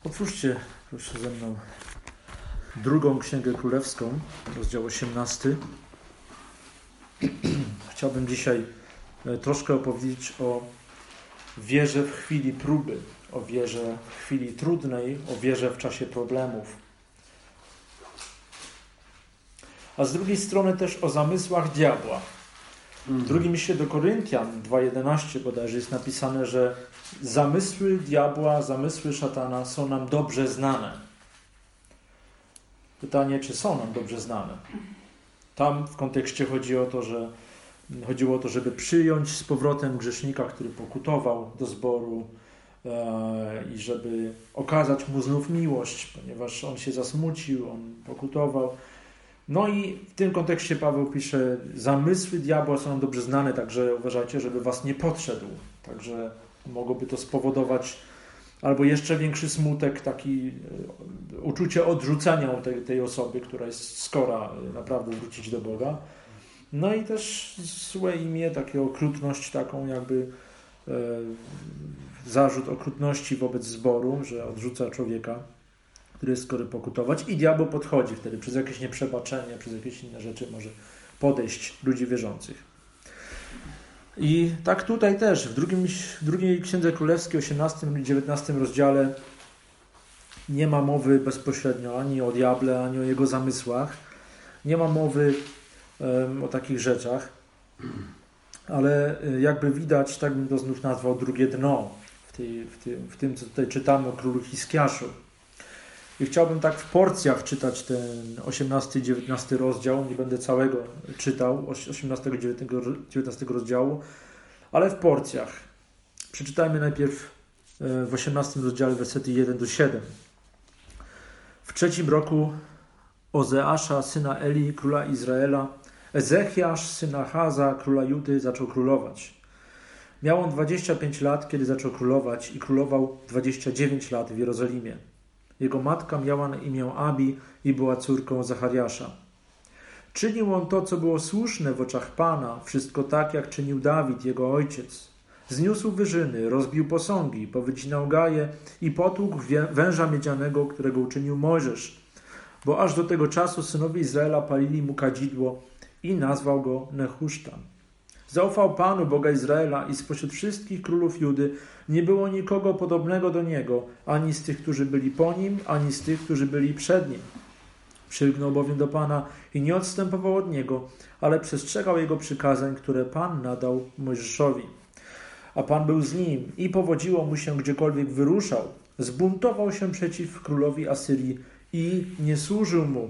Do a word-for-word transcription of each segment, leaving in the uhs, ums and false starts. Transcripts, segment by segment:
Otwórzcie proszę ze mną drugą Księgę Królewską, rozdział osiemnasty. Chciałbym dzisiaj troszkę opowiedzieć o wierze w chwili próby, o wierze w chwili trudnej, o wierze w czasie problemów. A z drugiej strony też o zamysłach diabła. W drugim liście do Koryntian dwa jedenaście bodajże jest napisane, że zamysły diabła, zamysły szatana są nam dobrze znane. Pytanie, czy są nam dobrze znane? Tam w kontekście chodzi o to, że chodziło o to, żeby przyjąć z powrotem grzesznika, który pokutował do zboru e, i żeby okazać mu znów miłość, ponieważ on się zasmucił, on pokutował. No i w tym kontekście Paweł pisze, zamysły diabła są nam dobrze znane, także uważajcie, żeby was nie podszedł. Także mogłoby to spowodować albo jeszcze większy smutek, taki uczucie odrzucenia tej, tej osoby, która jest skora naprawdę wrócić do Boga. No i też złe imię, takie okrutność, taką jakby e, zarzut okrutności wobec zboru, że odrzuca człowieka, który jest skory pokutować, i diabeł podchodzi wtedy przez jakieś nieprzebaczenie, przez jakieś inne rzeczy może podejść ludzi wierzących. I tak tutaj też, w, drugim, w drugiej Księdze Królewskiej, osiemnastym i dziewiętnastym rozdziale nie ma mowy bezpośrednio ani o diable, ani o jego zamysłach. Nie ma mowy um, o takich rzeczach, ale jakby widać, tak bym to znów nazwał, drugie dno w, tej, w, tym, w tym, co tutaj czytamy o królu Hiskiaszu. I chciałbym tak w porcjach czytać ten osiemnasty i dziewiętnasty rozdział. Nie będę całego czytał, osiemnastego i dziewiętnastego rozdziału, ale w porcjach. Przeczytajmy najpierw w osiemnastym rozdziale wersety jeden do siódmego. W trzecim roku Ozeasza, syna Eli, króla Izraela, Ezechiasz, syna Achaza, króla Judy, zaczął królować. Miał on dwadzieścia pięć lat, kiedy zaczął królować, i królował dwadzieścia dziewięć lat w Jerozolimie. Jego matka miała na imię Abi i była córką Zachariasza. Czynił on to, co było słuszne w oczach Pana, wszystko tak, jak czynił Dawid, jego ojciec. Zniósł wyżyny, rozbił posągi, powycinał gaje i potłukł węża miedzianego, którego uczynił Mojżesz, bo aż do tego czasu synowie Izraela palili mu kadzidło, i nazwał go Nehusztan. Zaufał Panu, Boga Izraela, i spośród wszystkich królów Judy nie było nikogo podobnego do niego, ani z tych, którzy byli po nim, ani z tych, którzy byli przed nim. Przylgnął bowiem do Pana i nie odstępował od niego, ale przestrzegał jego przykazań, które Pan nadał Mojżeszowi. A Pan był z nim i powodziło mu się, gdziekolwiek wyruszał. Zbuntował się przeciw królowi Asyrii i nie służył mu.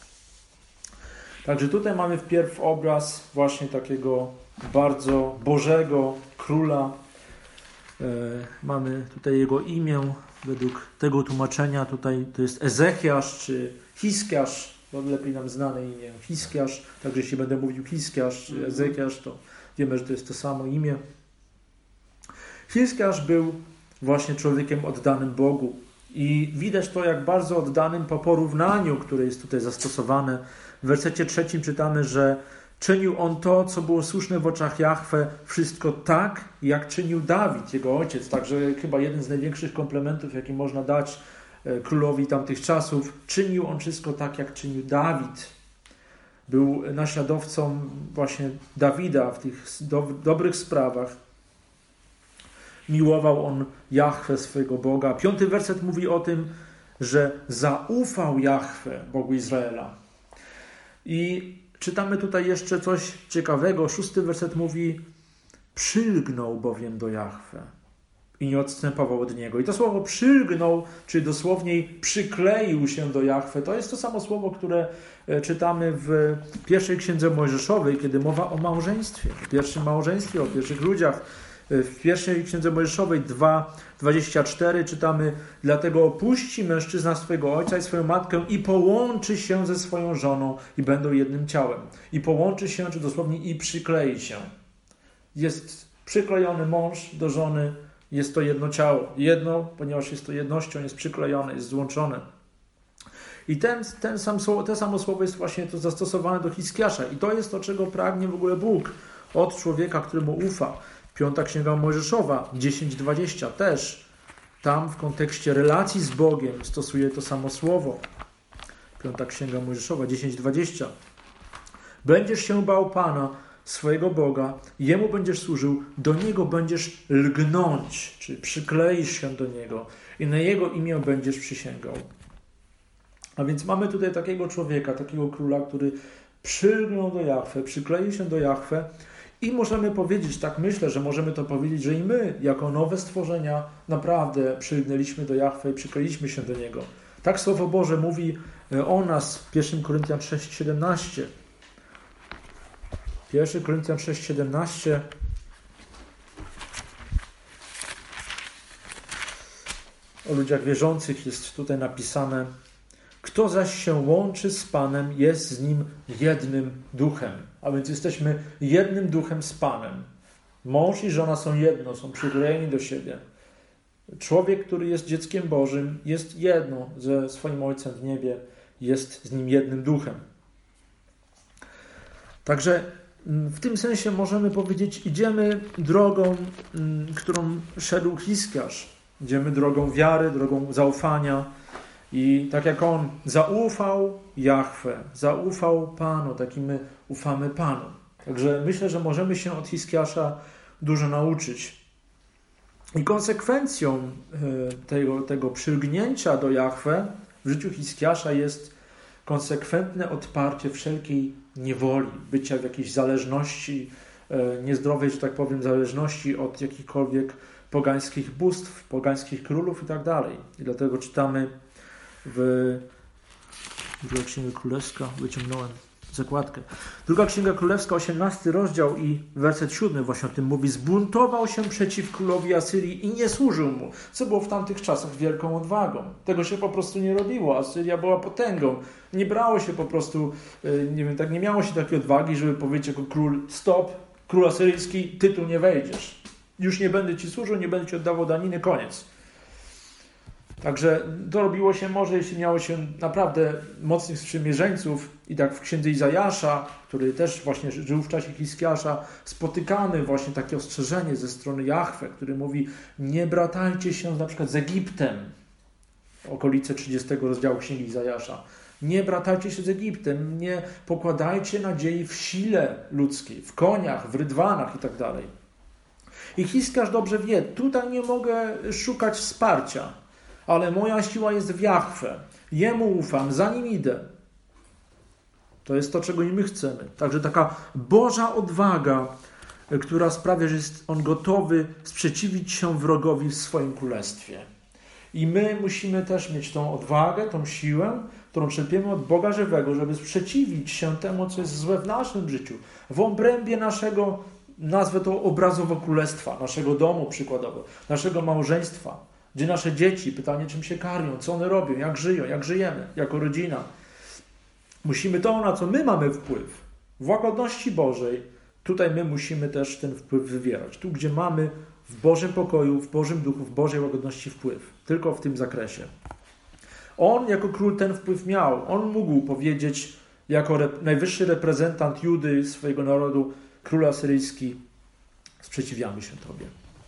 Także tutaj mamy wpierw obraz właśnie takiego bardzo bożego króla. E, mamy tutaj jego imię, według tego tłumaczenia tutaj to jest Ezechiasz czy Hiskiasz, bo lepiej nam znane imię Hiskiasz, także jeśli będę mówił Hiskiasz czy Ezechiasz, to wiemy, że to jest to samo imię. Hiskiasz był właśnie człowiekiem oddanym Bogu i widać to, jak bardzo oddanym po porównaniu, które jest tutaj zastosowane. W wersecie trzecim czytamy, że czynił on to, co było słuszne w oczach Jahwe, wszystko tak, jak czynił Dawid, jego ojciec. Także chyba jeden z największych komplementów, jaki można dać królowi tamtych czasów. Czynił on wszystko tak, jak czynił Dawid. Był naśladowcą właśnie Dawida w tych do, dobrych sprawach. Miłował on Jahwe, swojego Boga. Piąty werset mówi o tym, że zaufał Jahwe, Bogu Izraela. I czytamy tutaj jeszcze coś ciekawego. Szósty werset mówi: przylgnął bowiem do Jahwe i nie odstępował od niego. I to słowo przylgnął, czy dosłownie przykleił się do Jahwe, to jest to samo słowo, które czytamy w pierwszej Księdze Mojżeszowej, kiedy mowa o małżeństwie, o pierwszym małżeństwie, o pierwszych ludziach. W pierwszej Księdze Mojżeszowej dwa dwadzieścia cztery czytamy: dlatego opuści mężczyzna swojego ojca i swoją matkę i połączy się ze swoją żoną i będą jednym ciałem. I połączy się, czy dosłownie i przyklei się. Jest przyklejony mąż do żony, jest to jedno ciało. Jedno, ponieważ jest to jednością, jest przyklejone, jest złączone. I ten, ten sam słowo, to samo słowo jest właśnie to zastosowane do Hiskiasza. I to jest to, czego pragnie w ogóle Bóg od człowieka, któremu ufa. Piąta Księga Mojżeszowa, dziesięć dwadzieścia też tam w kontekście relacji z Bogiem stosuje to samo słowo. Piąta Księga Mojżeszowa dziesięć dwadzieścia. Będziesz się bał Pana, swojego Boga, Jemu będziesz służył, do Niego będziesz lgnąć, czyli przykleisz się do Niego i na Jego imię będziesz przysięgał. A więc mamy tutaj takiego człowieka, takiego króla, który przylgnął do Jahwe, przykleił się do Jahwe i możemy powiedzieć, tak myślę, że możemy to powiedzieć, że i my, jako nowe stworzenia, naprawdę przylgnęliśmy do Jahwe i przykleiliśmy się do Niego. Tak Słowo Boże mówi o nas w pierwszym Koryntian sześć siedemnaście. pierwszy Koryntian sześć siedemnaście. O ludziach wierzących jest tutaj napisane: kto zaś się łączy z Panem, jest z Nim jednym duchem. A więc jesteśmy jednym duchem z Panem. Mąż i żona są jedno, są przyklejeni do siebie. Człowiek, który jest dzieckiem Bożym, jest jedno ze swoim Ojcem w niebie, jest z Nim jednym duchem. Także w tym sensie możemy powiedzieć, idziemy drogą, którą szedł Hiskiarz. Idziemy drogą wiary, drogą zaufania. I tak jak on zaufał Jahwe, zaufał Panu, tak i my ufamy Panu. Także myślę, że możemy się od Hiskiasza dużo nauczyć. I konsekwencją tego, tego przylgnięcia do Jahwe w życiu Hiskiasza jest konsekwentne odparcie wszelkiej niewoli, bycia w jakiejś zależności, niezdrowej, że tak powiem, zależności od jakichkolwiek pogańskich bóstw, pogańskich królów i tak dalej. I dlatego czytamy w Druga Księga Królewska, wyciągnąłem zakładkę. Druga Księga Królewska, osiemnasty rozdział i werset siódmy właśnie o tym mówi. Zbuntował się przeciw królowi Asyrii i nie służył mu, co było w tamtych czasach wielką odwagą. Tego się po prostu nie robiło. Asyria była potęgą. Nie brało się po prostu, nie wiem, tak nie miało się takiej odwagi, żeby powiedzieć jako król: stop, król asyryjski, ty tu nie wejdziesz. Już nie będę ci służył, nie będę ci oddawał daniny, koniec. Także to robiło się może, jeśli miało się naprawdę mocnych sprzymierzeńców. I tak w księdze Izajasza, który też właśnie żył w czasie Hiskiasza, spotykamy właśnie takie ostrzeżenie ze strony Jahwe, który mówi: nie bratajcie się na przykład z Egiptem. Okolice trzydziestego rozdziału księgi Izajasza. Nie bratajcie się z Egiptem, nie pokładajcie nadziei w sile ludzkiej, w koniach, w rydwanach i tak dalej. I Hiskiasz dobrze wie, tutaj nie mogę szukać wsparcia, ale moja siła jest w Jahwe. Jemu ufam, za nim idę. To jest to, czego i my chcemy. Także taka Boża odwaga, która sprawia, że jest on gotowy sprzeciwić się wrogowi w swoim królestwie. I my musimy też mieć tą odwagę, tą siłę, którą czerpiemy od Boga żywego, żeby sprzeciwić się temu, co jest złe w naszym życiu. W obrębie naszego, nazwę to obrazowo królestwa, naszego domu przykładowo, naszego małżeństwa, gdzie nasze dzieci, pytanie, czym się karmią, co one robią, jak żyją, jak żyjemy jako rodzina. Musimy to, na co my mamy wpływ, w łagodności Bożej, tutaj my musimy też ten wpływ wywierać. Tu, gdzie mamy w Bożym pokoju, w Bożym duchu, w Bożej łagodności wpływ. Tylko w tym zakresie. On jako król ten wpływ miał. On mógł powiedzieć jako rep- najwyższy reprezentant Judy, swojego narodu, król asyryjski: sprzeciwiamy się Tobie.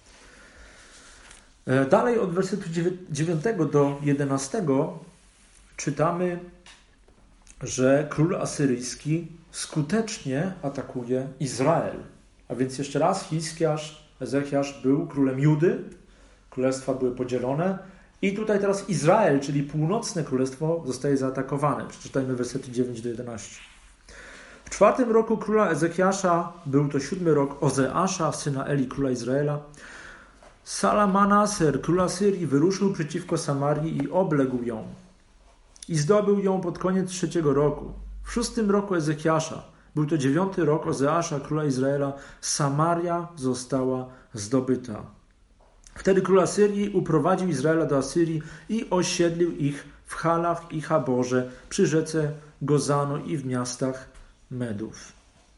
Dalej od wersetu dziewiątego do jedenastego czytamy, że król asyryjski skutecznie atakuje Izrael. A więc jeszcze raz Hiskiasz, Ezechiasz był królem Judy, królestwa były podzielone i tutaj teraz Izrael, czyli północne królestwo, zostaje zaatakowane. Przeczytajmy wersety dziewięć do jedenastu. W czwartym roku króla Ezechiasza, był to siódmy rok Ozeasza, syna Eli, króla Izraela, Salmanaser, król Asyrii, wyruszył przeciwko Samarii i obległ ją. I zdobył ją pod koniec trzeciego roku. W szóstym roku Ezechiasza, był to dziewiąty rok Ozeasza, króla Izraela, Samaria została zdobyta. Wtedy król Asyrii uprowadził Izraela do Asyrii i osiedlił ich w Halach i Haborze, przy rzece Gozanu i w miastach Medów.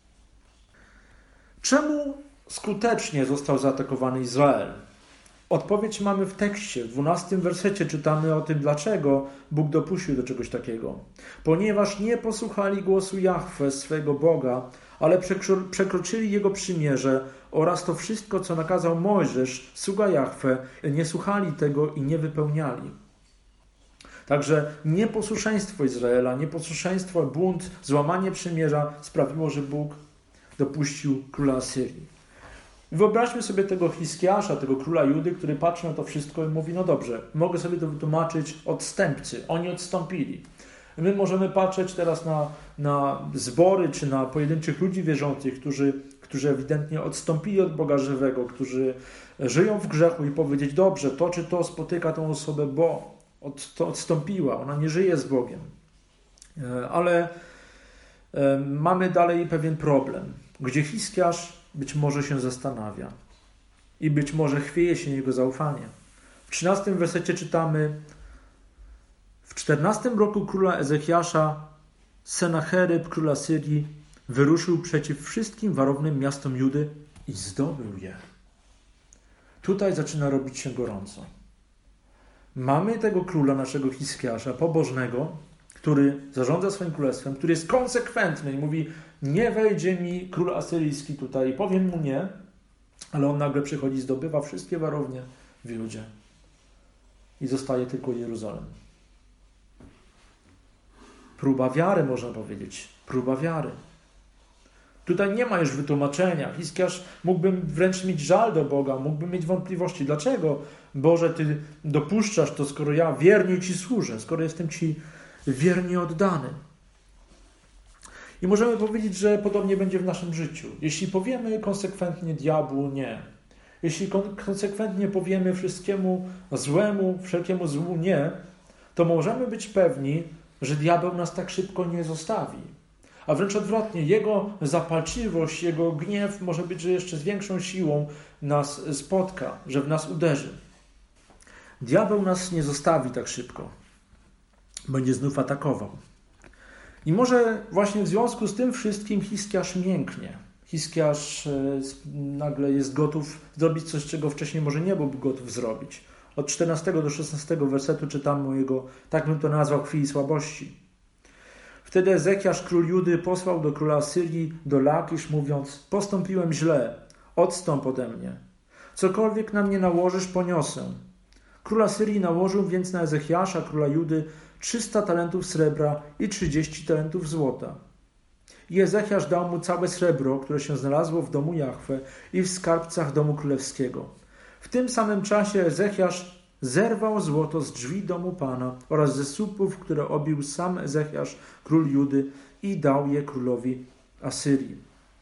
Czemu skutecznie został zaatakowany Izrael? Odpowiedź mamy w tekście. W dwunastym wersecie czytamy o tym, dlaczego Bóg dopuścił do czegoś takiego. Ponieważ nie posłuchali głosu Jahwe, swego Boga, ale przekroczyli Jego przymierze oraz to wszystko, co nakazał Mojżesz, sługa Jahwe, nie słuchali tego i nie wypełniali. Także nieposłuszeństwo Izraela, nieposłuszeństwo, bunt, złamanie przymierza sprawiło, że Bóg dopuścił króla Asyrii. Wyobraźmy sobie tego Hiskiasza, tego króla Judy, który patrzy na to wszystko i mówi, no dobrze, mogę sobie to wytłumaczyć, odstępcy, oni odstąpili. My możemy patrzeć teraz na, na zbory, czy na pojedynczych ludzi wierzących, którzy, którzy ewidentnie odstąpili od Boga żywego, którzy żyją w grzechu i powiedzieć, dobrze, to czy to spotyka tą osobę, bo od, to odstąpiła, ona nie żyje z Bogiem. Ale e, mamy dalej pewien problem, gdzie Hiskiasz być może się zastanawia i być może chwieje się jego zaufanie. W trzynastym wersecie czytamy: w czternastym roku króla Ezechiasza Senacheryb, króla Syrii, wyruszył przeciw wszystkim warownym miastom Judy i zdobył je. Tutaj zaczyna robić się gorąco. Mamy tego króla, naszego Hiskiasza, pobożnego, który zarządza swoim królestwem, który jest konsekwentny i mówi, nie wejdzie mi król asyryjski tutaj, powiem mu nie, ale on nagle przychodzi, zdobywa wszystkie warownie w Judzie i zostaje tylko Jeruzalem. Próba wiary, można powiedzieć. Próba wiary. Tutaj nie ma już wytłumaczenia. Hiskiasz mógłby wręcz mieć żal do Boga, mógłby mieć wątpliwości. Dlaczego, Boże, Ty dopuszczasz to, skoro ja wiernie Ci służę, skoro jestem Ci wiernie oddany? I możemy powiedzieć, że podobnie będzie w naszym życiu. Jeśli powiemy konsekwentnie diabłu nie, jeśli konsekwentnie powiemy wszystkiemu złemu, wszelkiemu złu nie, to możemy być pewni, że diabeł nas tak szybko nie zostawi. A wręcz odwrotnie, jego zapalczywość, jego gniew może być, że jeszcze z większą siłą nas spotka, że w nas uderzy. Diabeł nas nie zostawi tak szybko. Będzie znów atakował. I może właśnie w związku z tym wszystkim Hiskiasz mięknie. Hiskiasz nagle jest gotów zrobić coś, czego wcześniej może nie byłby gotów zrobić. Od czternastego do szesnastego wersetu czytamy o jego, tak bym to nazwał, chwili słabości. Wtedy Ezechiasz, król Judy, posłał do króla Syrii, do Lakisz, mówiąc, postąpiłem źle, odstąp ode mnie. Cokolwiek na mnie nałożysz, poniosę. Król Asyrii nałożył więc na Ezechiasza, króla Judy, trzysta talentów srebra i trzydzieści talentów złota. I Ezechiasz dał mu całe srebro, które się znalazło w domu Jahwe i w skarbcach domu królewskiego. W tym samym czasie Ezechiasz zerwał złoto z drzwi domu Pana oraz ze słupów, które obił sam Ezechiasz, król Judy, i dał je królowi Asyrii.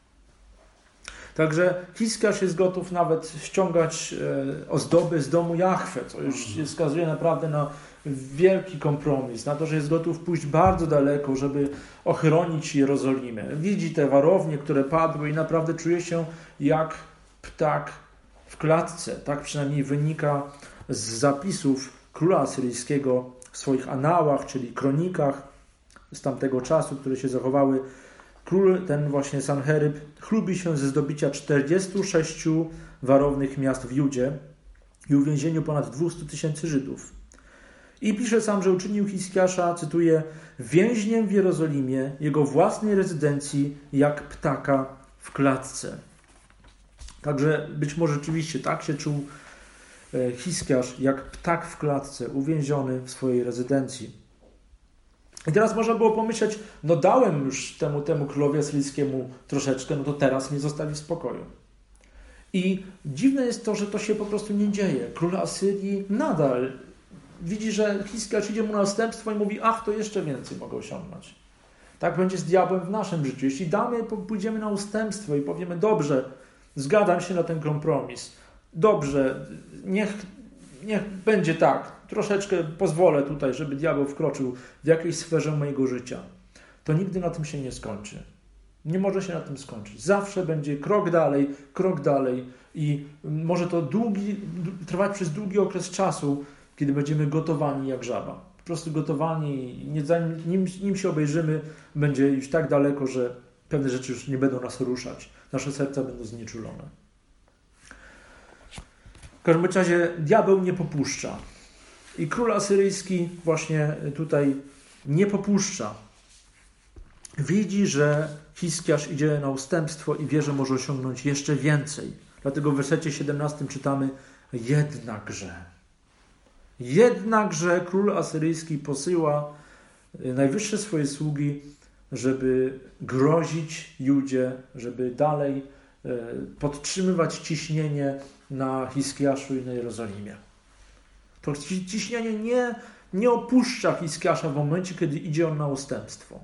Także Hiskiasz jest gotów nawet ściągać ozdoby z domu Jahwe, co już wskazuje naprawdę na wielki kompromis, na to, że jest gotów pójść bardzo daleko, żeby ochronić Jerozolimę. Widzi te warownie, które padły i naprawdę czuje się jak ptak w klatce. Tak przynajmniej wynika z zapisów króla asyryjskiego w swoich anałach, czyli kronikach z tamtego czasu, które się zachowały. Król ten właśnie Sancheryb chlubi się ze zdobycia czterdziestu sześciu warownych miast w Judzie i uwięzieniu ponad dwustu tysięcy Żydów. I pisze sam, że uczynił Hiskiasza, cytuję, więźniem w Jerozolimie, jego własnej rezydencji, jak ptaka w klatce. Także być może rzeczywiście tak się czuł Hiskiasz, jak ptak w klatce, uwięziony w swojej rezydencji. I teraz można było pomyśleć, no dałem już temu, temu królowi asyryjskiemu troszeczkę, no to teraz mnie zostawi w spokoju. I dziwne jest to, że to się po prostu nie dzieje. Król Asyrii nadal widzi, że Hiskiasz idzie mu na następstwo i mówi, ach, to jeszcze więcej mogę osiągnąć. Tak będzie z diabłem w naszym życiu. Jeśli damy, pójdziemy na ustępstwo i powiemy, dobrze, zgadzam się na ten kompromis. Dobrze, niech, niech będzie tak. Troszeczkę pozwolę tutaj, żeby diabeł wkroczył w jakiejś sferze mojego życia. To nigdy na tym się nie skończy. Nie może się na tym skończyć. Zawsze będzie krok dalej, krok dalej i może to długi, trwać przez długi okres czasu, kiedy będziemy gotowani jak żaba. Po prostu gotowani i nie, nim, nim się obejrzymy, będzie już tak daleko, że pewne rzeczy już nie będą nas ruszać. Nasze serca będą znieczulone. W każdym razie diabeł nie popuszcza. I król asyryjski właśnie tutaj nie popuszcza. widzi, że Hiskiasz idzie na ustępstwo i wie, że może osiągnąć jeszcze więcej. Dlatego w wersecie siedemnastym czytamy: jednakże. Jednakże król asyryjski posyła najwyższe swoje sługi, żeby grozić Judzie, żeby dalej podtrzymywać ciśnienie na Hiskiaszu i na Jerozolimie. To ciśnienie nie, nie opuszcza Hiskiasza w momencie, kiedy idzie on na ustępstwo.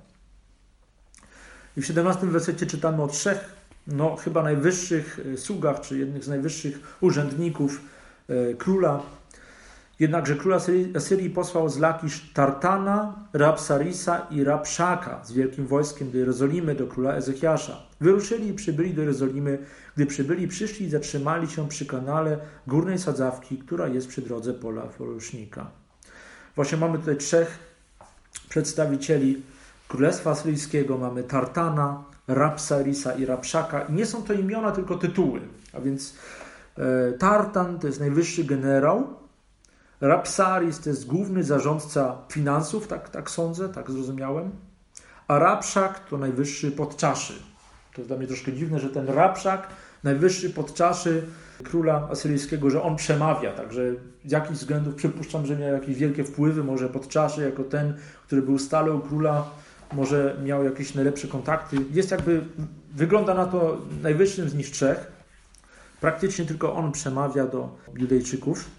I w siedemnastym wersecie czytamy o trzech, no chyba najwyższych sługach, czy jednych z najwyższych urzędników e, króla. Jednakże król Asyrii, Asyrii posłał z Lakisz Tartana, Rabsarisa i Rabszaka z wielkim wojskiem do Jerozolimy, do króla Ezechiasza. Wyruszyli i przybyli do Jerozolimy. Gdy przybyli, przyszli i zatrzymali się przy kanale górnej sadzawki, która jest przy drodze pola porusznika. Właśnie mamy tutaj trzech przedstawicieli Królestwa Asyryjskiego. Mamy Tartana, Rabsarisa i Rabszaka. I nie są to imiona, tylko tytuły. A więc e, Tartan to jest najwyższy generał, Rabsaris to jest główny zarządca finansów, tak, tak sądzę, tak zrozumiałem. A Rabszak to najwyższy podczaszy. To jest dla mnie troszkę dziwne, że ten Rabszak, najwyższy podczaszy króla asyryjskiego, że on przemawia. Także z jakichś względów przypuszczam, że miał jakieś wielkie wpływy. Może podczaszy jako ten, który był stale u króla, może miał jakieś najlepsze kontakty. Jest jakby, wygląda na to najwyższym z nich trzech. Praktycznie tylko on przemawia do Judejczyków.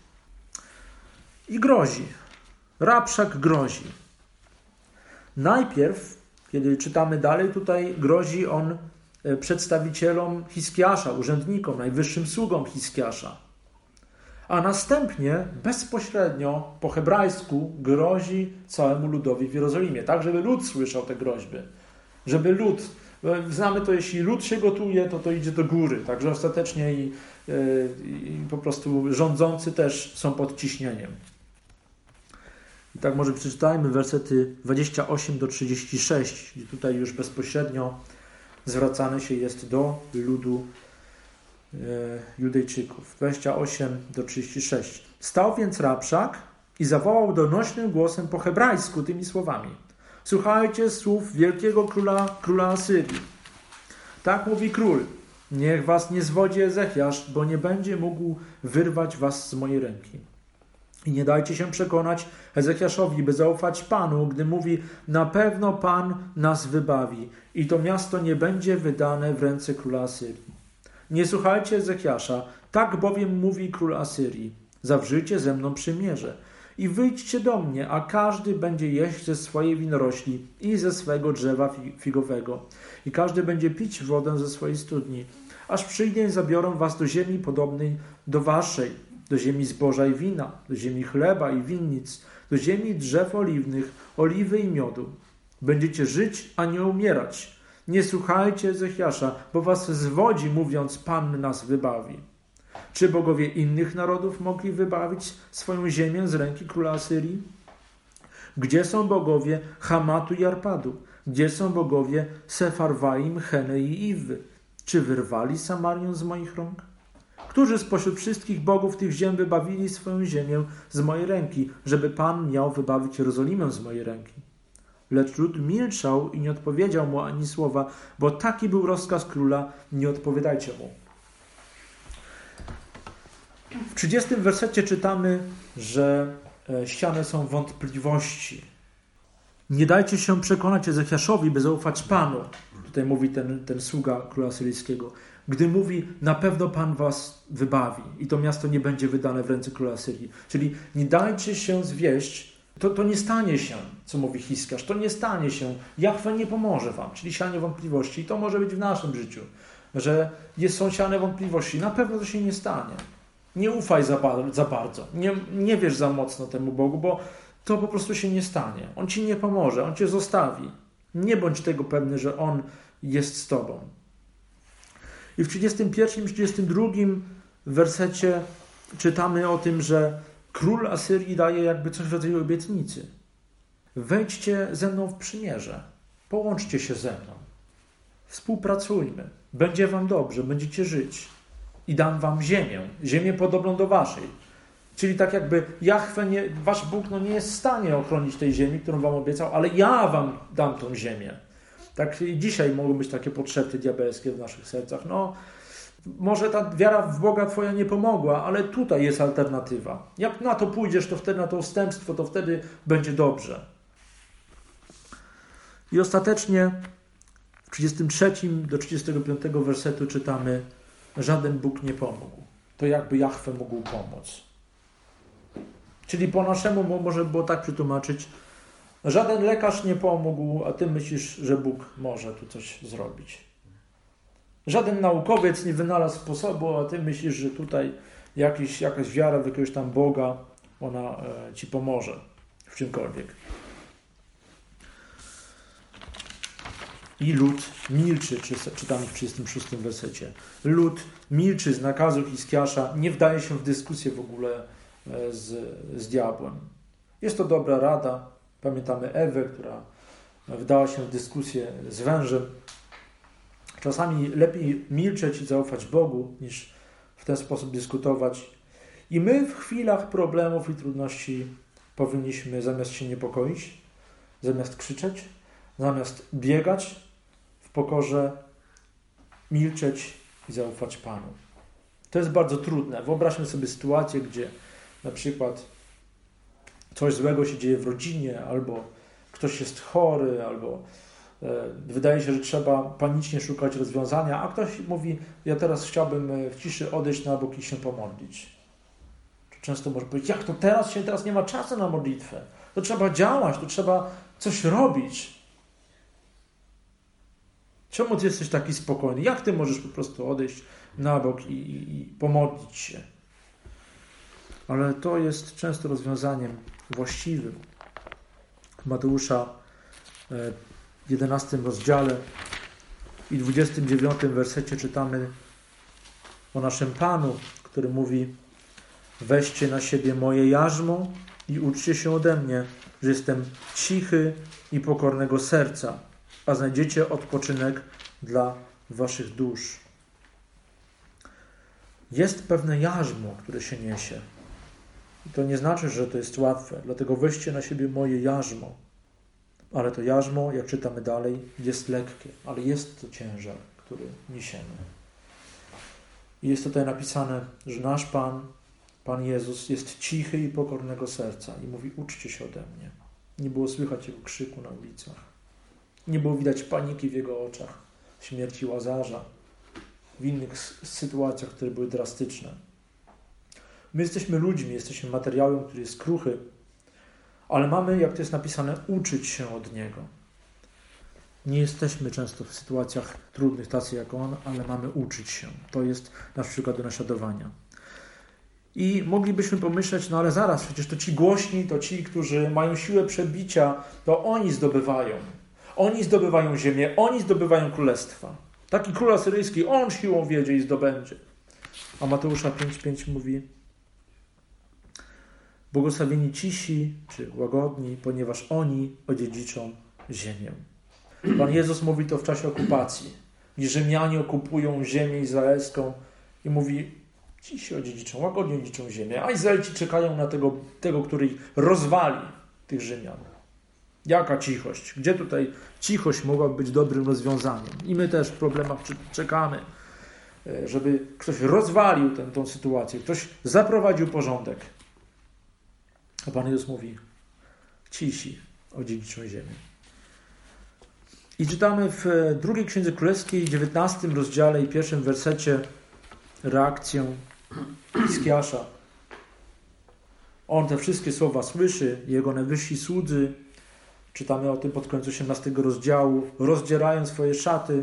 I grozi. Rabszak grozi. Najpierw, kiedy czytamy dalej, tutaj grozi on przedstawicielom Hiskiasza, urzędnikom, najwyższym sługom Hiskiasza. A następnie bezpośrednio po hebrajsku grozi całemu ludowi w Jerozolimie, tak żeby lud słyszał te groźby. Żeby lud, znamy to, jeśli lud się gotuje, to to idzie do góry. Także ostatecznie i, i po prostu rządzący też są pod ciśnieniem. I tak może przeczytajmy wersety dwadzieścia osiem do trzydziestu sześciu, gdzie tutaj już bezpośrednio zwracane się jest do ludu e, Judejczyków. dwadzieścia osiem do trzydziestu sześciu. Stał więc Rabszak i zawołał donośnym głosem po hebrajsku tymi słowami: słuchajcie słów wielkiego króla, króla Asyrii. Tak mówi król: niech was nie zwodzi Ezechiasz, bo nie będzie mógł wyrwać was z mojej ręki. I nie dajcie się przekonać Ezechiaszowi, by zaufać Panu, gdy mówi: na pewno Pan nas wybawi i to miasto nie będzie wydane w ręce króla Asyrii. Nie słuchajcie Ezechiasza, tak bowiem mówi król Asyrii: zawrzyjcie ze mną przymierze i wyjdźcie do mnie, a każdy będzie jeść ze swojej winorośli i ze swego drzewa figowego i każdy będzie pić wodę ze swojej studni, aż przyjdę i zabiorę was do ziemi podobnej do waszej, do ziemi zboża i wina, do ziemi chleba i winnic, do ziemi drzew oliwnych, oliwy i miodu. Będziecie żyć, a nie umierać. Nie słuchajcie Ezechiasza, bo was zwodzi, mówiąc: Pan nas wybawi. Czy bogowie innych narodów mogli wybawić swoją ziemię z ręki króla Asyrii? Gdzie są bogowie Hamatu i Arpadu? Gdzie są bogowie Sefarwaim, Heny i Iwy? Czy wyrwali Samarię z moich rąk? Którzy spośród wszystkich bogów tych ziem wybawili swoją ziemię z mojej ręki, żeby Pan miał wybawić Jerozolimę z mojej ręki? Lecz lud milczał i nie odpowiedział mu ani słowa, bo taki był rozkaz króla: nie odpowiadajcie mu. W trzydziestym wersecie czytamy, że siane są wątpliwości. Nie dajcie się przekonać Ezechiaszowi, by zaufać Panu. Tutaj mówi ten, ten sługa króla asyryjskiego. Gdy mówi: na pewno Pan was wybawi i to miasto nie będzie wydane w ręce króla Asyrii. Czyli nie dajcie się zwieść, to, to nie stanie się, co mówi Hiskiasz, to nie stanie się. Jahwe nie pomoże wam, czyli sianie wątpliwości. I to może być w naszym życiu, że jest, są siane wątpliwości. Na pewno to się nie stanie. Nie ufaj za, za bardzo, nie, nie wierz za mocno temu Bogu, bo to po prostu się nie stanie. On ci nie pomoże, On cię zostawi. Nie bądź tego pewny, że On jest z tobą. I w trzydziestym pierwszym i trzydziestym drugim wersecie czytamy o tym, że król Asyrii daje jakby coś w rodzaju obietnicy. Wejdźcie ze mną w przymierze, połączcie się ze mną, współpracujmy, będzie wam dobrze, będziecie żyć i dam wam ziemię, ziemię podobną do waszej. Czyli tak jakby Jahwe, nie, wasz Bóg no nie jest w stanie ochronić tej ziemi, którą wam obiecał, ale ja wam dam tą ziemię. Tak i dzisiaj mogą być takie podszepty diabelskie w naszych sercach. No, może ta wiara w Boga twoja nie pomogła, ale tutaj jest alternatywa. Jak na to pójdziesz, to wtedy na to ustępstwo, to wtedy będzie dobrze. I ostatecznie w trzydziestym trzecim do trzydziestego piątego wersetu czytamy: żaden Bóg nie pomógł. To jakby Jahwe mógł pomóc. Czyli po naszemu może było tak przetłumaczyć: żaden lekarz nie pomógł, a ty myślisz, że Bóg może tu coś zrobić. Żaden naukowiec nie wynalazł sposobu, a ty myślisz, że tutaj jakiś, jakaś wiara w jakiegoś tam Boga, ona e, ci pomoże w czymkolwiek. I lud milczy, czy, czytamy w trzydziestym szóstym wersecie. Lud milczy z nakazu Hiskiasza, nie wdaje się w dyskusję w ogóle z, z diabłem. Jest to dobra rada. Pamiętamy Ewę, która wdała się w dyskusję z wężem. Czasami lepiej milczeć i zaufać Bogu, niż w ten sposób dyskutować. I my w chwilach problemów i trudności powinniśmy zamiast się niepokoić, zamiast krzyczeć, zamiast biegać w pokorze, milczeć i zaufać Panu. To jest bardzo trudne. Wyobraźmy sobie sytuację, gdzie na przykład coś złego się dzieje w rodzinie, albo ktoś jest chory, albo e, wydaje się, że trzeba panicznie szukać rozwiązania, a ktoś mówi: ja teraz chciałbym w ciszy odejść na bok i się pomodlić. Często może powiedzieć: jak to teraz się, teraz nie ma czasu na modlitwę. To trzeba działać, to trzeba coś robić. Czemu ty jesteś taki spokojny? Jak ty możesz po prostu odejść na bok i, i, i pomodlić się? Ale to jest często rozwiązaniem właściwym. W Mateusza jedenastym rozdziale i dwudziestym dziewiątym wersecie czytamy o naszym Panu, który mówi: weźcie na siebie moje jarzmo i uczcie się ode mnie, że jestem cichy i pokornego serca, a znajdziecie odpoczynek dla waszych dusz. Jest pewne jarzmo, które się niesie. I to nie znaczy, że to jest łatwe, dlatego weźcie na siebie moje jarzmo. Ale to jarzmo, jak czytamy dalej, jest lekkie, ale jest to ciężar, który niesiemy. I jest tutaj napisane, że nasz Pan, Pan Jezus, jest cichy i pokornego serca i mówi: uczcie się ode mnie. Nie było słychać Jego krzyku na ulicach. Nie było widać paniki w Jego oczach, śmierci Łazarza, w innych sytuacjach, które były drastyczne. My jesteśmy ludźmi, jesteśmy materiałem, który jest kruchy, ale mamy, jak to jest napisane, uczyć się od Niego. Nie jesteśmy często w sytuacjach trudnych, tacy jak On, ale mamy uczyć się. To jest nasz przykład do naśladowania. I moglibyśmy pomyśleć: no ale zaraz, przecież to ci głośni, to ci, którzy mają siłę przebicia, to oni zdobywają. Oni zdobywają ziemię, oni zdobywają królestwa. Taki król asyryjski, on siłą wiedzie i zdobędzie. A Mateusza pięć pięć mówi: błogosławieni cisi, czy łagodni, ponieważ oni odziedziczą ziemię. Pan Jezus mówi to w czasie okupacji. I Rzymianie okupują ziemię izraelską i mówi: cisi odziedziczą, łagodnie odziedziczą ziemię. A Izraelici czekają na tego, tego, który rozwali tych Rzymian. Jaka cichość? Gdzie tutaj cichość mogłaby być dobrym rozwiązaniem? I my też w problemach czekamy, żeby ktoś rozwalił tę, tę sytuację, ktoś zaprowadził porządek. A Pan Jezus mówi: cisi odziedziczą ziemię. I czytamy w drugiej Księdze Królewskiej, dziewiętnastym rozdziale i pierwszym wersecie reakcję Hiskiasza. On te wszystkie słowa słyszy, jego najwyżsi słudzy, czytamy o tym pod koniec osiemnastego rozdziału, rozdzierają swoje szaty.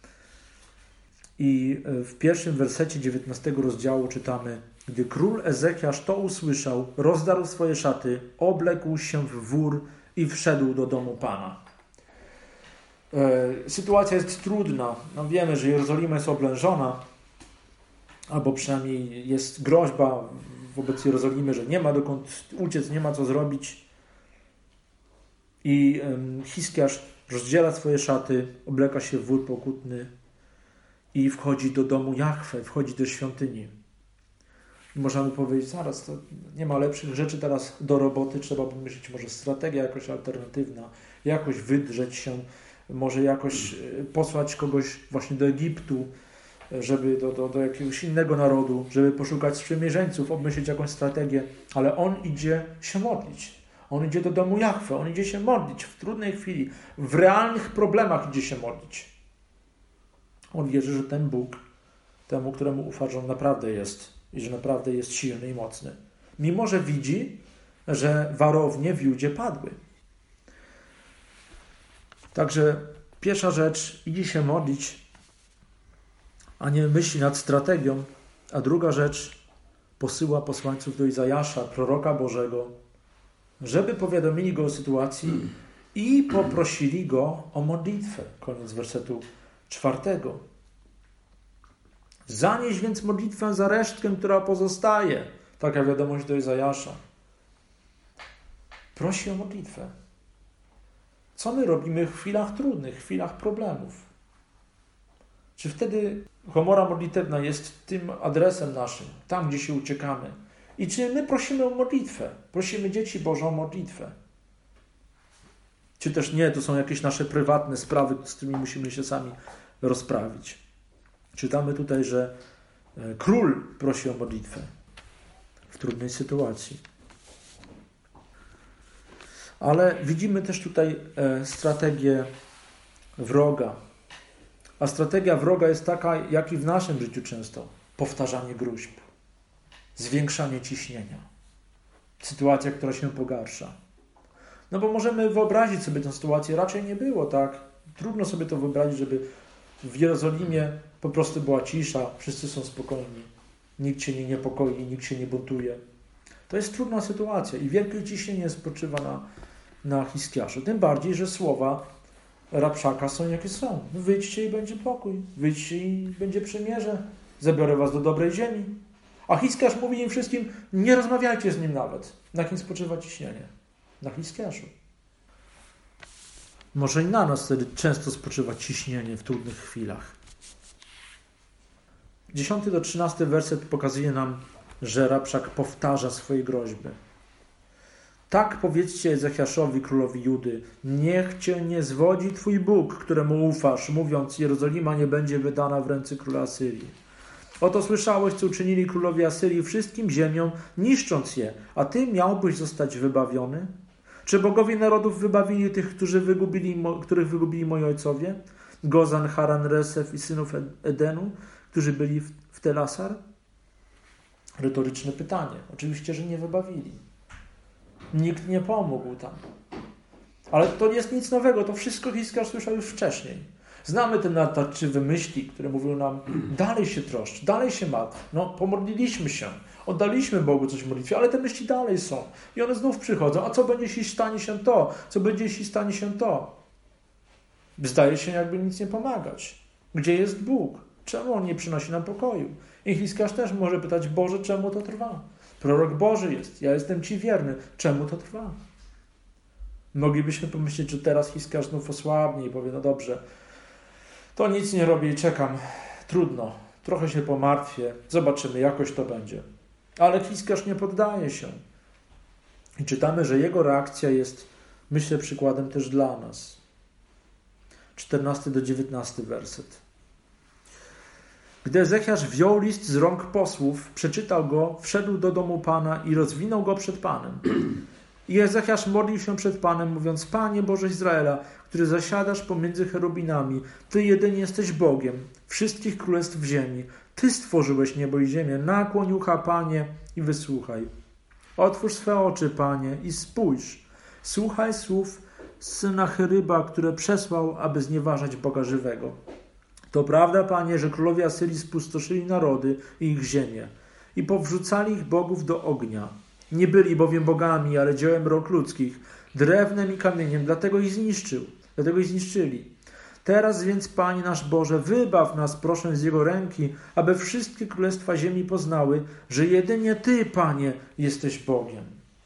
I w pierwszym wersecie dziewiętnastego rozdziału czytamy: gdy król Ezechiasz to usłyszał, rozdarł swoje szaty, oblekł się w wór i wszedł do domu Pana. E, sytuacja jest trudna. No wiemy, że Jerozolima jest oblężona, albo przynajmniej jest groźba wobec Jerozolimy, że nie ma dokąd uciec, nie ma co zrobić. I e, Hiskiasz rozdziela swoje szaty, obleka się w wór pokutny i wchodzi do domu Jahwe, wchodzi do świątyni. I można by powiedzieć: zaraz, to nie ma lepszych rzeczy teraz do roboty, trzeba pomyśleć, może strategia jakoś alternatywna, jakoś wydrzeć się może jakoś posłać kogoś właśnie do Egiptu, żeby do, do, do jakiegoś innego narodu, żeby poszukać sprzymierzeńców, obmyślić jakąś strategię, ale on idzie się modlić. On idzie do domu Jahwe, on idzie się modlić w trudnej chwili, w realnych problemach idzie się modlić. On wierzy, że ten Bóg, temu, któremu ufa, że on naprawdę jest i że naprawdę jest silny i mocny. Mimo że widzi, że warownie w Judzie padły. Także pierwsza rzecz, idzie się modlić, a nie myśli nad strategią, a druga rzecz, posyła posłańców do Izajasza, proroka Bożego, żeby powiadomili go o sytuacji i poprosili go o modlitwę. Koniec wersetu czwartego. Zanieś więc modlitwę za resztkę, która pozostaje. Taka wiadomość do Izajasza. Prosi o modlitwę. Co my robimy w chwilach trudnych, w chwilach problemów? Czy wtedy komora modlitewna jest tym adresem naszym, tam gdzie się uciekamy? I czy my prosimy o modlitwę? Prosimy dzieci Boże o modlitwę? Czy też nie, to są jakieś nasze prywatne sprawy, z którymi musimy się sami rozprawić. Czytamy tutaj, że król prosi o modlitwę w trudnej sytuacji. Ale widzimy też tutaj strategię wroga. A strategia wroga jest taka, jak i w naszym życiu często. Powtarzanie gruźb. Zwiększanie ciśnienia. Sytuacja, która się pogarsza. No bo możemy wyobrazić sobie tę sytuację. Raczej nie było tak. Trudno sobie to wyobrazić, żeby w Jerozolimie po prostu była cisza. Wszyscy są spokojni. Nikt się nie niepokoi, nikt się nie buntuje. To jest trudna sytuacja i wielkie ciśnienie spoczywa na, na Hiskiaszu. Tym bardziej, że słowa Rabszaka są jakie są. Wyjdźcie i będzie pokój. Wyjdźcie i będzie przymierze. Zabiorę was do dobrej ziemi. A Hiskiasz mówi im wszystkim, nie rozmawiajcie z nim nawet. Na kim spoczywa ciśnienie? Na Hiskiaszu. Może i na nas wtedy często spoczywa ciśnienie w trudnych chwilach. Dziesiąty do trzynasty werset pokazuje nam, że Rabszak powtarza swoje groźby. Tak powiedzcie Ezechiaszowi, królowi Judy, niech cię nie zwodzi twój Bóg, któremu ufasz, mówiąc, Jerozolima nie będzie wydana w ręce króla Asyrii. Oto słyszałeś, co uczynili królowie Asyrii wszystkim ziemiom, niszcząc je, a ty miałbyś zostać wybawiony? Czy bogowie narodów wybawili tych, którzy wygubili, których wygubili moi ojcowie? Gozan, Haran, Resef i synów Edenu, którzy byli w, w Telasar? Retoryczne pytanie. Oczywiście, że nie wybawili. Nikt nie pomógł tam. Ale to nie jest nic nowego. To wszystko Hiskiasz słyszał już wcześniej. Znamy te natarczywe myśli, które mówią nam, dalej się troszcz, dalej się martw. No, pomodliliśmy się, oddaliśmy Bogu coś w modlitwie, ale te myśli dalej są. I one znów przychodzą. A co będzie, jeśli stanie się to? Co będzie, jeśli stanie się to? Zdaje się, jakby nic nie pomagać. Gdzie jest Bóg? Czemu On nie przynosi nam pokoju? I Hiskiasz też może pytać, Boże, czemu to trwa? Prorok Boży jest, ja jestem Ci wierny. Czemu to trwa? Moglibyśmy pomyśleć, że teraz Hiskiasz znów osłabnie i powie, no dobrze, to nic nie robię i czekam. Trudno, trochę się pomartwię, zobaczymy, jakoś to będzie. Ale Hiskiasz nie poddaje się. I czytamy, że jego reakcja jest, myślę, przykładem też dla nas. czternasty do dziewiętnasty werset. Gdy Ezechiasz wziął list z rąk posłów, przeczytał go, wszedł do domu Pana i rozwinął go przed Panem. I Ezechiasz modlił się przed Panem, mówiąc, Panie Boże Izraela, który zasiadasz pomiędzy cherubinami, Ty jedynie jesteś Bogiem wszystkich królestw ziemi. Ty stworzyłeś niebo i ziemię. Nakłoń ucha, Panie, i wysłuchaj. Otwórz swe oczy, Panie, i spójrz. Słuchaj słów Sennacheryba, które przesłał, aby znieważać Boga żywego. To prawda, Panie, że królowie Asyrii spustoszyli narody i ich ziemię i powrzucali ich bogów do ognia. Nie byli bowiem bogami, ale dziełem rąk ludzkich, drewnem i kamieniem, dlatego ich zniszczył, dlatego ich zniszczyli. Teraz więc, Panie nasz Boże, wybaw nas, proszę, z Jego ręki, aby wszystkie królestwa ziemi poznały, że jedynie Ty, Panie, jesteś Bogiem.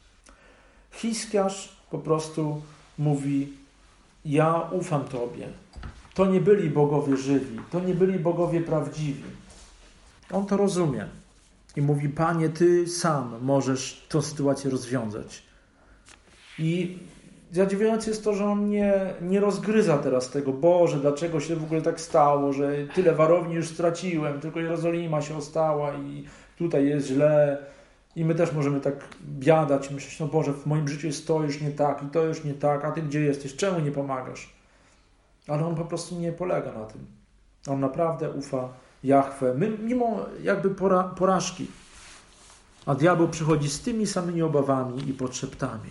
Hiskiasz po prostu mówi, ja ufam Tobie. To nie byli bogowie żywi, to nie byli bogowie prawdziwi. On to rozumie i mówi, Panie, Ty sam możesz tę sytuację rozwiązać. I zadziwiające jest to, że on nie, nie rozgryza teraz tego, Boże, dlaczego się w ogóle tak stało, że tyle warowni już straciłem, tylko Jerozolima się ostała i tutaj jest źle. I my też możemy tak biadać i myśleć, no Boże, w moim życiu jest to już nie tak i to już nie tak, a Ty gdzie jesteś? Czemu nie pomagasz? Ale on po prostu nie polega na tym. On naprawdę ufa Jahwe, mimo jakby pora, porażki. A diabeł przychodzi z tymi samymi obawami i potrzeptami.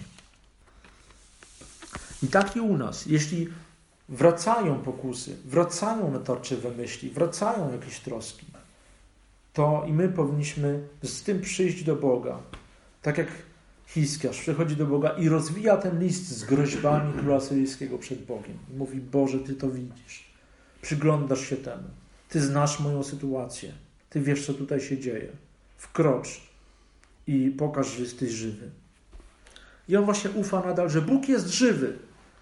I tak i u nas. Jeśli wracają pokusy, wracają natarczywe myśli, wracają jakieś troski, to i my powinniśmy z tym przyjść do Boga. Tak jak Hiskiarz przychodzi do Boga i rozwija ten list z groźbami króla asyryjskiego przed Bogiem. I mówi, Boże, Ty to widzisz. Przyglądasz się temu. Ty znasz moją sytuację. Ty wiesz, co tutaj się dzieje. Wkrocz i pokaż, że jesteś żywy. I on właśnie ufa nadal, że Bóg jest żywy.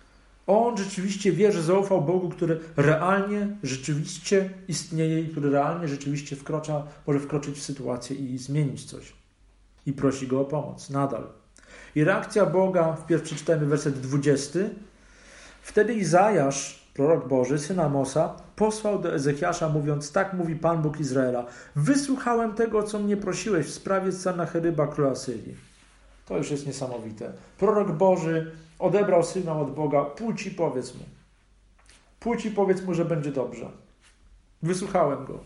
On rzeczywiście wie, że zaufał Bogu, który realnie, rzeczywiście istnieje i który realnie, rzeczywiście wkracza, może wkroczyć w sytuację i zmienić coś. I prosi Go o pomoc. Nadal. I reakcja Boga, wpierw przeczytajmy werset dwudziesty. Wtedy Izajasz, prorok Boży, syn Amosa, posłał do Ezechiasza, mówiąc, tak mówi Pan Bóg Izraela, wysłuchałem tego, co mnie prosiłeś w sprawie Sennacheryba, króla Asyrii. To już jest niesamowite. Prorok Boży odebrał sygnał od Boga, pójdź i powiedz mu. Pójdź i powiedz mu, że będzie dobrze. Wysłuchałem go.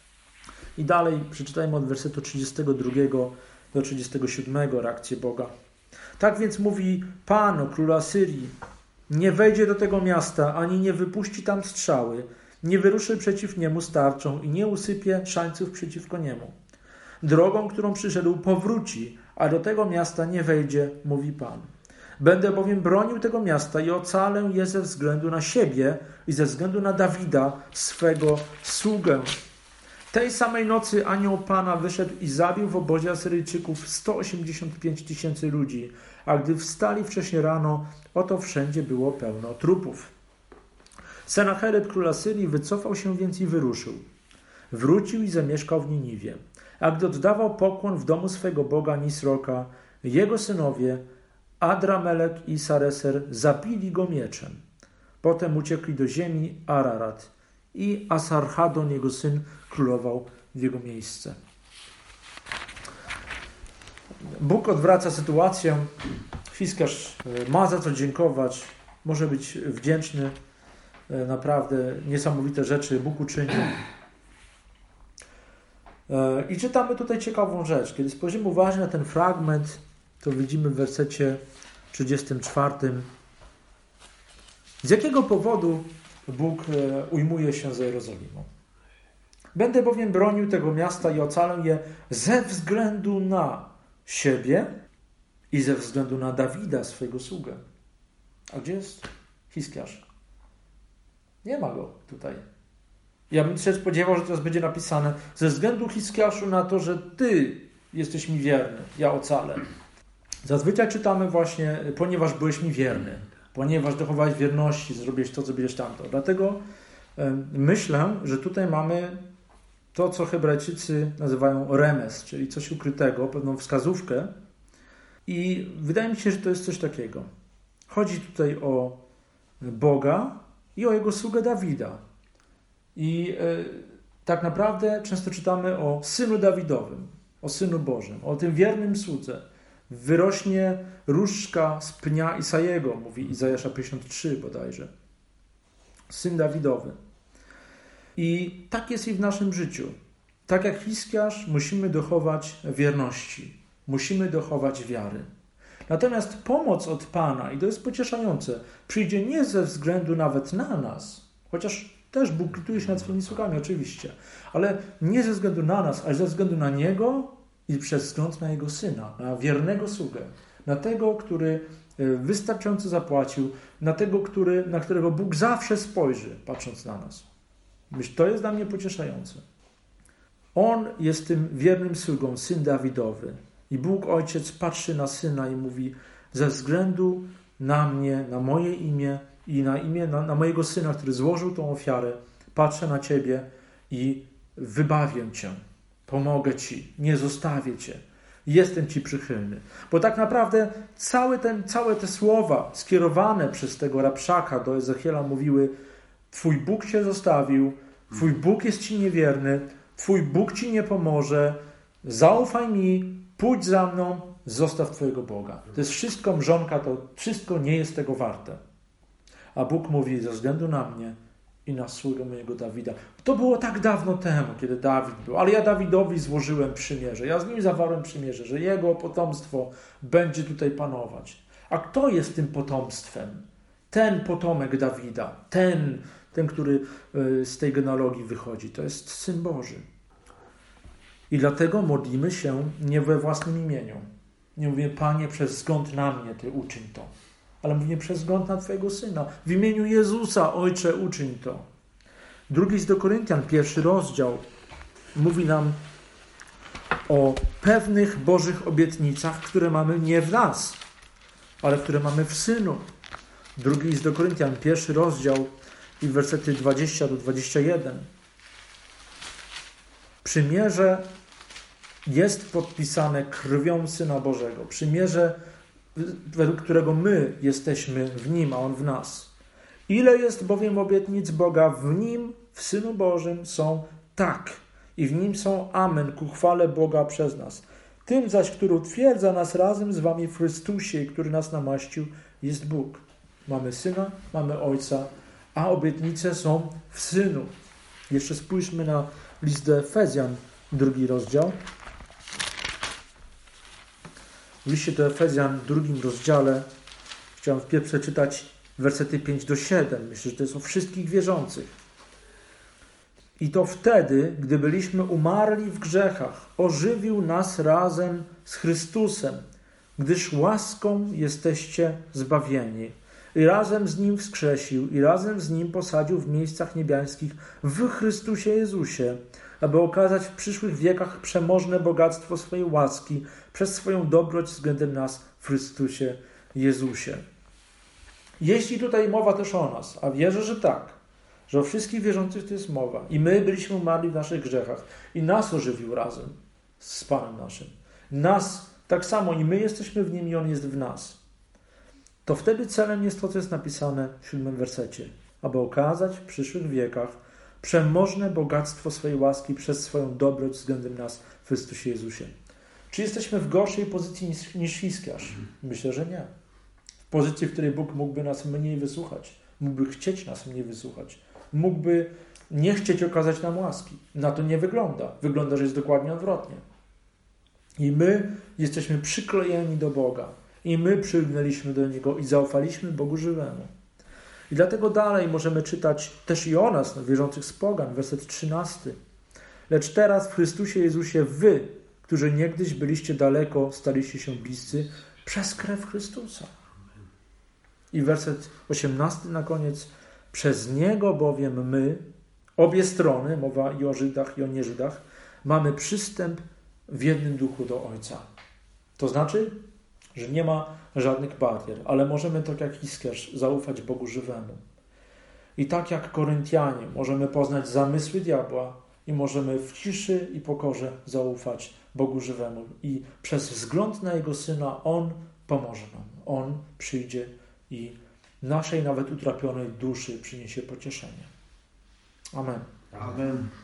I dalej przeczytajmy od wersetu trzydziestego drugiego do trzydziestego siódmego reakcję Boga. Tak więc mówi Pan o królu Asyrii, nie wejdzie do tego miasta, ani nie wypuści tam strzały, nie wyruszy przeciw niemu starczą i nie usypie szańców przeciwko niemu. Drogą, którą przyszedł, powróci, a do tego miasta nie wejdzie, mówi Pan. Będę bowiem bronił tego miasta i ocalę je ze względu na siebie i ze względu na Dawida, swego sługę. Tej samej nocy anioł Pana wyszedł i zabił w obozie Asyryjczyków sto osiemdziesiąt pięć tysięcy ludzi, a gdy wstali wcześnie rano, oto wszędzie było pełno trupów. Sennacherib, król Asyrii, wycofał się więc i wyruszył. Wrócił i zamieszkał w Niniwie. A gdy oddawał pokłon w domu swego boga Nisroka, jego synowie Adramelek i Sareser zabili go mieczem. Potem uciekli do ziemi Ararat i Asarhadon, jego syn, królował w jego miejsce. Bóg odwraca sytuację. Hiskiarz ma za co dziękować, może być wdzięczny. Naprawdę niesamowite rzeczy Bóg uczynił. I czytamy tutaj ciekawą rzecz. Kiedy spojrzymy uważnie na ten fragment, to widzimy w wersecie trzydziestym czwartym. Z jakiego powodu Bóg ujmuje się za Jerozolimą? Będę bowiem bronił tego miasta i ocalę je ze względu na siebie i ze względu na Dawida, swojego sługę. A gdzie jest Hiskiarz? Nie ma go tutaj. Ja bym się spodziewał, że teraz będzie napisane ze względu, Hiskiaszu, na to, że Ty jesteś mi wierny, ja ocalę. Zazwyczaj czytamy właśnie, ponieważ byłeś mi wierny, ponieważ dochowałeś wierności, zrobiłeś to, zrobiłeś tamto. Dlatego myślę, że tutaj mamy to, co Hebrajczycy nazywają remes, czyli coś ukrytego, pewną wskazówkę. I wydaje mi się, że to jest coś takiego. Chodzi tutaj o Boga i o jego sługę Dawida. I y, tak naprawdę często czytamy o synu Dawidowym, o synu Bożym, o tym wiernym słudze. Wyrośnie różdżka z pnia Isajego, mówi Izajasza pięćdziesiąt trzy bodajże. Syn Dawidowy. I tak jest i w naszym życiu. Tak jak Hiskiarz, musimy dochować wierności. Musimy dochować wiary. Natomiast pomoc od Pana, i to jest pocieszające, przyjdzie nie ze względu nawet na nas, chociaż też Bóg lituje się nad swoimi sługami, oczywiście, ale nie ze względu na nas, ale ze względu na Niego i przez wzgląd na Jego Syna, na wiernego sługę, na tego, który wystarczająco zapłacił, na tego, który, na którego Bóg zawsze spojrzy, patrząc na nas. Myślę, to jest dla mnie pocieszające. On jest tym wiernym sługą, syn Dawidowy. I Bóg Ojciec patrzy na Syna i mówi, ze względu na mnie, na moje imię i na imię, na, na mojego Syna, który złożył tą ofiarę, patrzę na Ciebie i wybawię Cię, pomogę Ci, nie zostawię Cię. Jestem Ci przychylny. Bo tak naprawdę całe, ten, całe te słowa skierowane przez tego Rabszaka do Ezechiela mówiły: Twój Bóg Cię zostawił, Twój Bóg jest Ci niewierny, Twój Bóg Ci nie pomoże, zaufaj mi, pójdź za mną, zostaw Twojego Boga. To jest wszystko mrzonka, to wszystko nie jest tego warte. A Bóg mówi: ze względu na mnie i na sługę mojego Dawida. To było tak dawno temu, kiedy Dawid był, ale ja Dawidowi złożyłem przymierze. Ja z nim zawarłem przymierze, że jego potomstwo będzie tutaj panować. A kto jest tym potomstwem? Ten potomek Dawida, ten, ten, który z tej genealogii wychodzi. To jest Syn Boży. I dlatego modlimy się nie we własnym imieniu. Nie mówię: Panie, przez wzgląd na mnie Ty uczyń to. Ale mówię: przez wzgląd na Twojego Syna. W imieniu Jezusa, Ojcze, uczyń to. Drugi list do Koryntian, pierwszy rozdział, mówi nam o pewnych Bożych obietnicach, które mamy nie w nas, ale które mamy w Synu. Drugi list do Koryntian, pierwszy rozdział i wersety dwudziesty do dwudziestego pierwszego. Przymierze jest podpisane krwią Syna Bożego. Przymierze, według którego my jesteśmy w Nim, a On w nas. Ile jest bowiem obietnic Boga, w Nim, w Synu Bożym są tak i w Nim są amen ku chwale Boga przez nas. Tym zaś, który utwierdza nas razem z Wami w Chrystusie i który nas namaścił, jest Bóg. Mamy Syna, mamy Ojca, a obietnice są w Synu. Jeszcze spójrzmy na list do Efezjan, drugi rozdział. W liście do Efezjan, w drugim rozdziale, chciałem wpierw przeczytać wersety pięć do siedmiu. Myślę, że to jest o wszystkich wierzących. I to wtedy, gdy byliśmy umarli w grzechach, ożywił nas razem z Chrystusem, gdyż łaską jesteście zbawieni. I razem z Nim wskrzesił, i razem z Nim posadził w miejscach niebiańskich w Chrystusie Jezusie, aby okazać w przyszłych wiekach przemożne bogactwo swojej łaski przez swoją dobroć względem nas w Chrystusie Jezusie. Jeśli tutaj mowa też o nas, a wierzę, że tak, że o wszystkich wierzących to jest mowa, i my byliśmy umarli w naszych grzechach, i nas ożywił razem z Panem naszym. Nas tak samo, i my jesteśmy w Nim, i On jest w nas. To wtedy celem jest to, co jest napisane w siódmym wersecie, aby okazać w przyszłych wiekach przemożne bogactwo swojej łaski przez swoją dobroć względem nas w Chrystusie Jezusie. Czy jesteśmy w gorszej pozycji niż, niż Hiskiarz? Myślę, że nie. W pozycji, w której Bóg mógłby nas mniej wysłuchać, mógłby chcieć nas mniej wysłuchać, mógłby nie chcieć okazać nam łaski. Na to nie wygląda. Wygląda, że jest dokładnie odwrotnie. I my jesteśmy przyklejeni do Boga. I my przylgnęliśmy do Niego i zaufaliśmy Bogu żywemu. I dlatego dalej możemy czytać też i o nas, no, wierzących z pogan, werset trzynasty. Lecz teraz w Chrystusie Jezusie wy, którzy niegdyś byliście daleko, staliście się bliscy przez krew Chrystusa. I werset osiemnasty na koniec. Przez Niego bowiem my, obie strony, mowa i o Żydach, i o nieżydach, mamy przystęp w jednym duchu do Ojca. To znaczy, że nie ma żadnych barier, ale możemy, tak jak Hiskiarz, zaufać Bogu żywemu. I tak jak Koryntianie, możemy poznać zamysły diabła i możemy w ciszy i pokorze zaufać Bogu żywemu. I przez wzgląd na Jego Syna On pomoże nam. On przyjdzie i naszej nawet utrapionej duszy przyniesie pocieszenie. Amen. Amen.